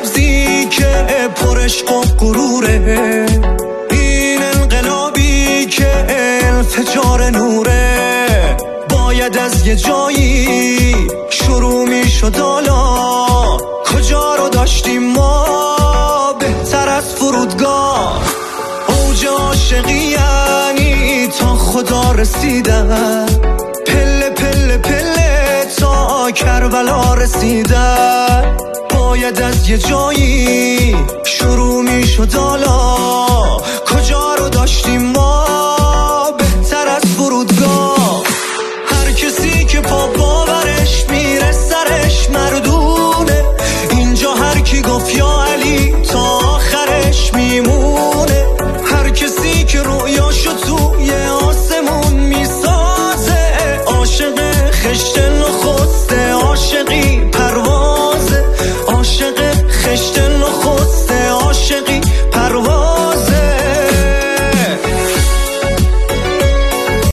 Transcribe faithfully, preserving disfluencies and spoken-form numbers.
سبزی که پرش و غروره، این انقلابی که انفجار نوره، باید از یه جایی شروع می شد. حالا کجا رو داشتیم ما بهتر از فرودگاه؟ اوج عاشقی یعنی تا خدا رسیدن، پله پله پله تا کربلا رسیدن، باید از یه جایی شروع می شد. حالا کجا رو داشتیم ما بهتر از فرودگاه؟ هر کسی که پا باورش میره سرش مردونه، اینجا هر کی گفت یا علی تا آخرش میمونه. هر کسی که رویاشو توی آسمون میسازه عاشق خشت